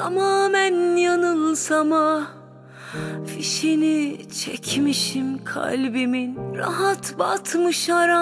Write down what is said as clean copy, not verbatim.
Tamamen yanılsam ah, fişini çekmişim kalbimin, rahat batmış aran.